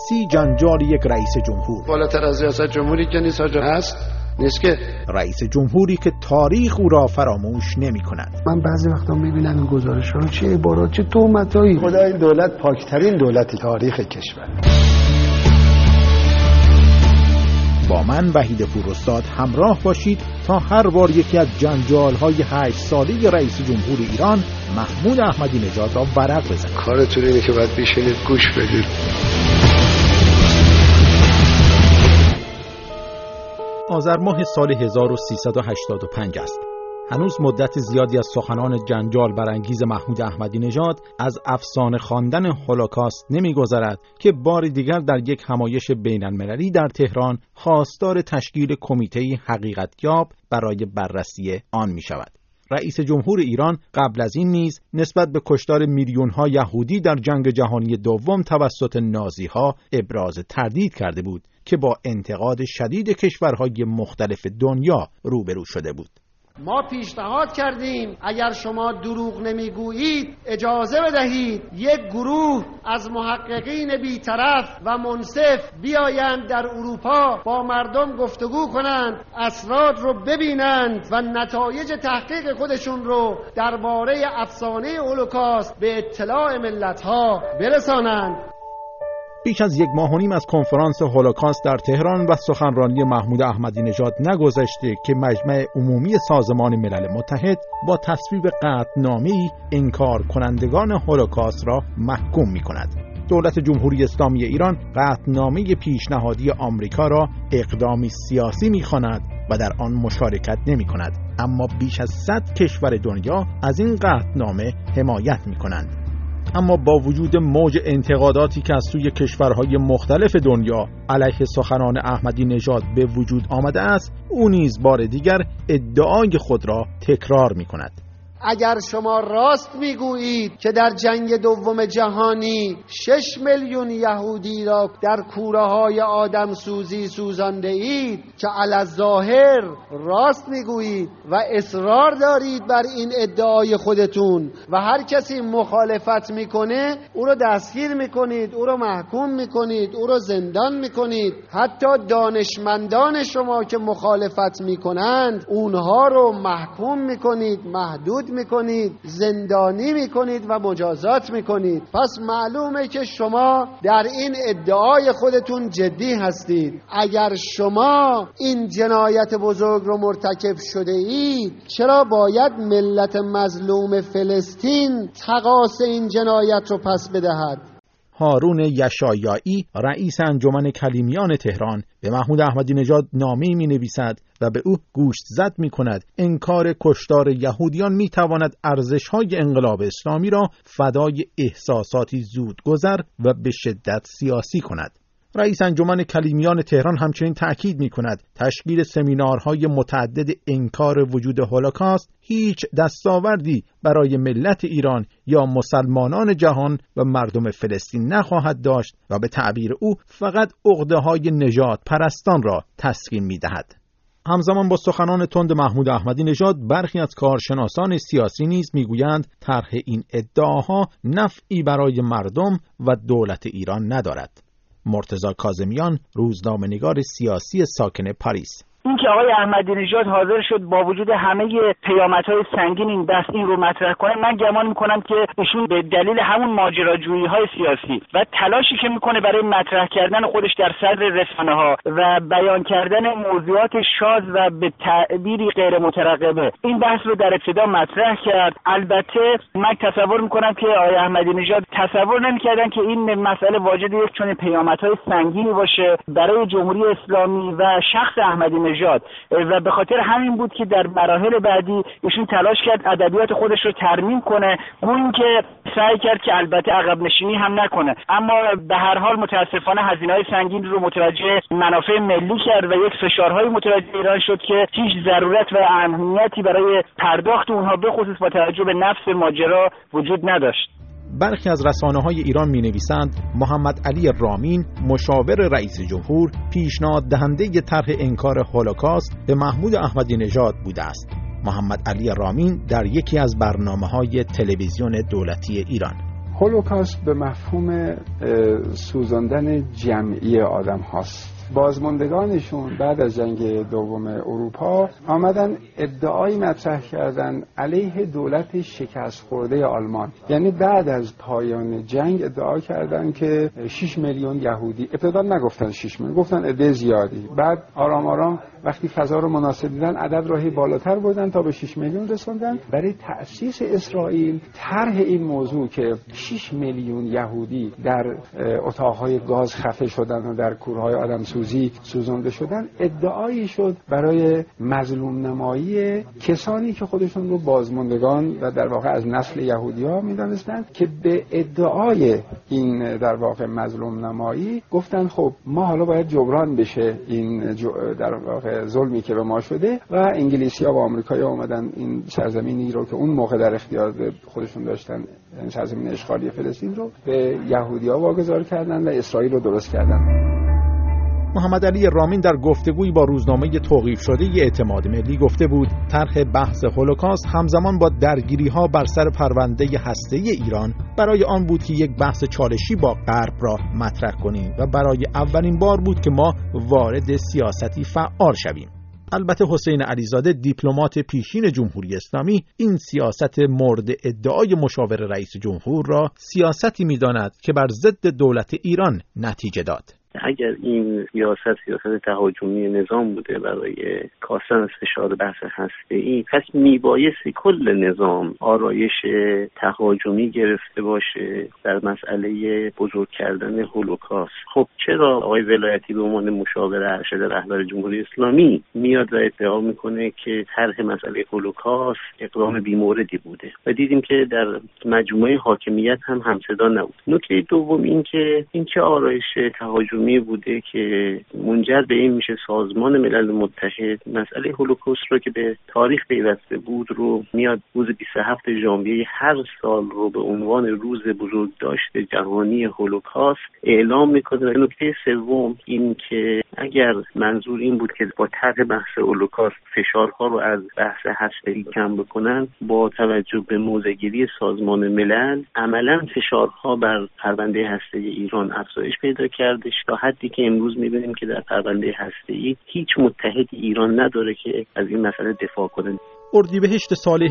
سیاسی جنجال یک رئیس جمهور. بالاتر از ریاست جمهوری که نیست نیست که رئیس جمهوری که تاریخ او را فراموش نمی کند. من بعضی وقتا میبینم این گزارش ها چه عبارات، چه تهمتایی. خدا این دولت پاکترین دولت تاریخ کشور. با من وحید پوراستاد همراه باشید تا هر بار یکی از جنجال‌های 8 ساله رئیس جمهور ایران محمود احمدی نژاد را ورق بزنیم. کارتون اینه که باید بشینید گوش بدید. آذر ماه سال 1385 است. هنوز مدت زیادی از سخنان جنجال برانگیز محمود احمدی نژاد از افسانه خواندن هولوکاست نمی‌گذرد که بار دیگر در یک همایش بین‌المللی در تهران خواستار تشکیل کمیته حقیقت‌یاب برای بررسی آن می‌شود. رئیس جمهور ایران قبل از این نیز نسبت به کشتار میلیون‌ها یهودی در جنگ جهانی دوم توسط نازی‌ها ابراز تردید کرده بود که با انتقاد شدید کشورهای مختلف دنیا روبرو شده بود. ما پیشنهاد کردیم اگر شما دروغ نمیگویید اجازه بدهید یک گروه از محققین بی‌طرف و منصف بیایند در اروپا با مردم گفتگو کنند، اسرار رو ببینند و نتایج تحقیق خودشون رو درباره افسانه هولوکاست به اطلاع ملت‌ها برسانند. بیش از 1.5 ماه از کنفرانس هولوکاست در تهران و سخنرانی محمود احمدی نژاد نگذشته که مجمع عمومی سازمان ملل متحد با تصویب قطعنامه‌ای انکار کنندگان هولوکاست را محکوم می‌کند. دولت جمهوری اسلامی ایران قطعنامه پیشنهادی آمریکا را اقدامی سیاسی می‌خواند و در آن مشارکت نمی‌کند، اما بیش از 100 کشور دنیا از این قطعنامه حمایت می‌کنند. اما با وجود موج انتقاداتی که از سوی کشورهای مختلف دنیا علیه سخنان احمدی نژاد به وجود آمده است، او نیز بار دیگر ادعای خود را تکرار می‌کند. اگر شما راست میگویید که در جنگ دوم جهانی 6 میلیون یهودی را در کوره‌های آدم سوزی سوزانده اید، که علی‌الظاهر راست میگویید و اصرار دارید بر این ادعای خودتون و هر کسی مخالفت میکنه او رو دستگیر میکنید، او رو محکوم میکنید، او رو زندان میکنید، حتی دانشمندان شما که مخالفت میکنند اونها رو محکوم میکنید، محدود میکنید، زندانی میکنید و مجازات میکنید. پس معلومه که شما در این ادعای خودتون جدی هستید. اگر شما این جنایت بزرگ رو مرتکب شده اید، چرا باید ملت مظلوم فلسطین تقاص این جنایت رو پس بدهد؟ هارون یشایایی رئیس انجمن کلیمیان تهران به محمود احمدی نژاد نامه‌ای می‌نویسد و به او گوشت زد می‌کند انکار کشتار یهودیان می‌تواند ارزش‌های انقلاب اسلامی را فدای احساساتی زودگذر و به شدت سیاسی کند. رئیس انجمن کلیمیان تهران همچنین تأکید می‌کند تشکیل سمینارهای متعدد انکار وجود هولوکاست هیچ دستاوردی برای ملت ایران یا مسلمانان جهان و مردم فلسطین نخواهد داشت و به تعبیر او فقط عقده‌های نژاد پرستان را تسکین می‌دهد. همزمان با سخنان تند محمود احمدی نژاد برخی از کارشناسان سیاسی نیز می‌گویند طرح این ادعاها نفعی برای مردم و دولت ایران ندارد. مرتضی کاظمیان، روزنامه‌نگار سیاسی ساکن پاریس: این که آقای احمدی نژاد حاضر شد با وجود همه پیامدهای سنگین این بحث این رو مطرح کنه، من گمان میکنم که ایشون به دلیل همون ماجراجویی‌های سیاسی و تلاشی که میکنه برای مطرح کردن خودش در صدر رسانه‌ها و بیان کردن موضوعات شاذ و به تعبیری غیر مترقبه این بحث رو در ابتدا مطرح کرد. البته من تصور میکنم که آقای احمدی نژاد تصور نمیکردن که این مسئله واجد یک چنین پیامدهای سنگینی باشه برای جمهوری اسلامی و شخص احمدی نژاد و به خاطر همین بود که در مراحل بعدی ایشون تلاش کرد ادبیات خودش رو ترمیم کنه، اون که سعی کرد که البته عقب نشینی هم نکنه، اما به هر حال متاسفانه هزینه‌های سنگین رو متوجه منافع ملی کرد و یک فشارهای متوجه ایران شد که هیچ ضرورت و اهمیتی برای پرداخت اونها به خصوص با توجه به نفس ماجرا وجود نداشت. برخی از رسانه‌های ایران می‌نویسند محمد علی رامین مشاور رئیس جمهور پیشنهاد دهنده طرح انکار هولوکاست به محمود احمدی نژاد بوده است. محمد علی رامین در یکی از برنامه‌های تلویزیون دولتی ایران: هولوکاست به مفهوم سوزاندن جمعی آدم هاست. بازماندگانشون بعد از جنگ دوم اروپا آمدن ادعایی مطرح کردن علیه دولت شکست خورده آلمان. یعنی بعد از پایان جنگ ادعا کردن که 6 میلیون یهودی، ابتدا نگفتن 6 میلیون، گفتن عده زیادی، بعد آرام آرام وقتی فضا رو مناسب دیدن عدد راهی بالاتر بردن تا به 6 میلیون رسوندن. برای تأسیس اسرائیل طرح این موضوع که 6 میلیون یهودی در اتاقهای گاز خفه شدن و در کورهای آدمسوزی سوزانده شدن ادعایی شد برای مظلوم نمایی کسانی که خودشون رو بازماندگان و در واقع از نسل یهودی‌ها می‌دانستند، که به ادعای این در واقع مظلوم نمایی گفتن خب ما حالا باید جبران بشه این در واقع ظلمی که به ما شده، و انگلیسی‌ها و آمریکایی‌ها اومدن این سرزمینی رو که اون موقع در اختیار خودشون داشتن، این سرزمین اشغالی فلسطین رو، به یهودی‌ها واگذار کردن و اسرائیل رو درست کردن. محمد علی رامین در گفتگویی با روزنامه توقیف شده اعتماد ملی گفته بود طرح بحث هولوکاست همزمان با درگیری‌ها بر سر پرونده هسته‌ای ایران برای آن بود که یک بحث چالشی با غرب را مطرح کنیم و برای اولین بار بود که ما وارد سیاستی فعال شویم. البته حسین علیزاده دیپلمات پیشین جمهوری اسلامی این سیاست مورد ادعای مشاور رئیس جمهور را سیاستی می‌داند که بر ضد دولت ایران نتیجه داد. اگر این سیاست تهاجمی نظام بوده برای کاستن از فشار بحث هسته‌ای، پس میبایستی کل نظام آرایش تهاجمی گرفته باشه در مسئله بزرگ کردن هولوکاست. خب چرا آقای ولایتی به عنوان مشاور ارشد رهبر جمهوری اسلامی میاد و ادعا میکنه که طرح مسئله هولوکاست اقدام بی‌موردی بوده و دیدیم که در مجموعه حاکمیت هم همصدا نبود. نکته دوم این که آرایش تهاجمی بوده که منجر به این میشه سازمان ملل متحد مسئله هولوکاست رو که به تاریخ پیوسته بود رو میاد روز 27 ژانویه هر سال رو به عنوان روز بزرگداشت جهانی هولوکاست اعلام میکنه. نکته سوم این که اگر منظور این بود که با طرح بحث هولوکاست فشارها رو از بحث هسته‌ای کم بکنن، با توجه به موضع‌گیری سازمان ملل عملاً فشارها بر پرونده هسته‌ای ایران افزایش پیدا کرده تا حدی که امروز می‌بینیم که در پرونده هسته‌ای هیچ متحدی ایران نداره که از این مسئله دفاع کنه. اردیبهشت سال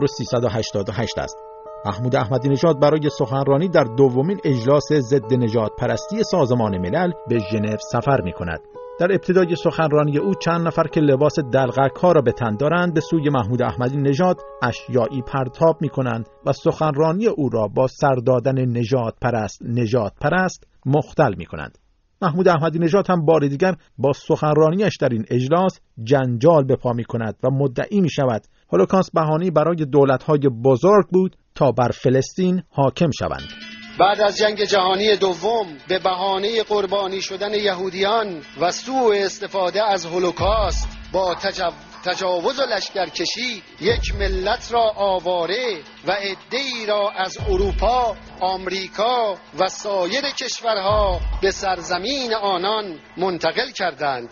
1388 است. محمود احمدی نژاد برای سخنرانی در دومین اجلاس ضد نژاد پرستی سازمان ملل به ژنو سفر می‌کند. در ابتدای سخنرانی او چند نفر که لباس دلقک‌ها را به تن دارند به سوی محمود احمدی نژاد اشیائی پرتاب می‌کنند و سخنرانی او را با سر دادن نژاد پرست مختل می‌کنند. محمود احمدی نژاد هم بار دیگر با سخنرانیش در این اجلاس جنجال به پا می‌کند و مدعی می‌شود هولوکاست بهانه‌ای برای دولت‌های بزرگ بود تا بر فلسطین حاکم شوند. بعد از جنگ جهانی دوم به بهانه قربانی شدن یهودیان و سوء استفاده از هولوکاست با تجاوز و لشکرکشی یک ملت را آواره و عده‌ای را از اروپا، آمریکا و سایر کشورها به سرزمین آنان منتقل کردند.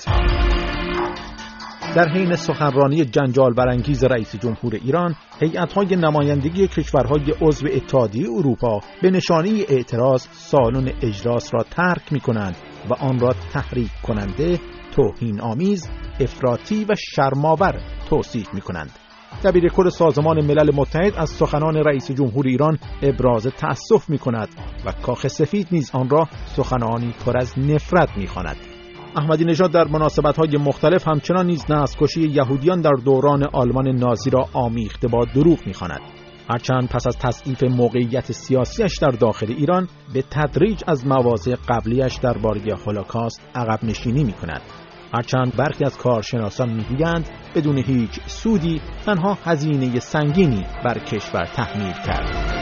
در حین سخنرانی جنجال برانگیز رئیس جمهور ایران، هیئت‌های نمایندگی کشورهای عضو اتحادیه اروپا به نشانه اعتراض سالن اجلاس را ترک می‌کنند و آن را تحریک کننده، توهین‌آمیز، افراطی و شرم‌آور توصیف می‌کنند. دبیرکل سازمان ملل متحد از سخنان رئیس جمهور ایران ابراز تأسف می‌کند و کاخ سفید نیز آن را سخنانی پر از نفرت می‌خواند. احمدی نژاد در مناسبت‌های مختلف همچنان نیز نسل‌کشی یهودیان در دوران آلمان نازی را آمیخته با دروغ می‌خواند. هرچند پس از تضعیف موقعیت سیاسیش در داخل ایران به تدریج از مواضع قبلیش درباره هولوکاست عقب نشینی می‌کند. هرچند برخی از کارشناسان می‌گویند بدون هیچ سودی تنها هزینه سنگینی بر کشور تحمیل کرد.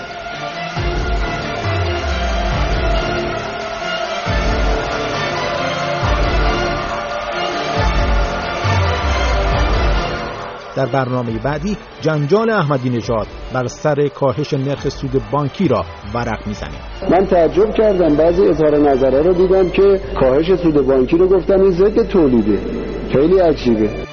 در برنامه بعدی جنجال احمدی نژاد بر سر کاهش نرخ سود بانکی را ورق میزنیم. من تعجب کردم، بعضی اظهار نظرها رو دیدم که کاهش سود بانکی رو گفتن این ضد تولیده. خیلی عجیبه.